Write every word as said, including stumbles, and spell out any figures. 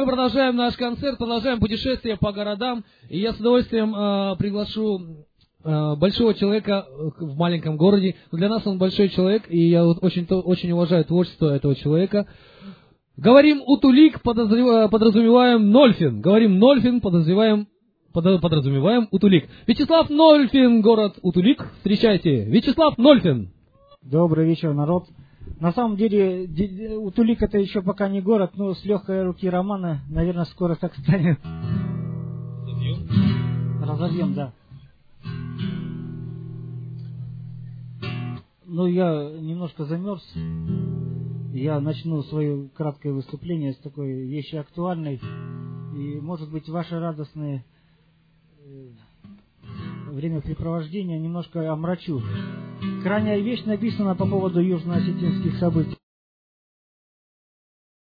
Мы продолжаем наш концерт, продолжаем путешествие по городам. И я с удовольствием э, приглашу э, большого человека в маленьком городе. Для нас он большой человек, и я вот очень, очень уважаю творчество этого человека. Говорим Утулик, подразумеваем Нольфин. Говорим Нольфин, подразумеваем, подразумеваем Утулик. Вячеслав Нольфин, город Утулик. Встречайте. Вячеслав Нольфин. Добрый вечер, народ. На самом деле, Утулик это еще пока не город, но с легкой руки Романа, наверное, скоро так станет. Разовьем? Разовьем, да. Ну, я немножко замерз. Я начну свое краткое выступление с такой вещи актуальной. И, может быть, ваши радостные времяпрепровождения немножко омрачу. Крайняя вещь написана по поводу южно-осетинских событий.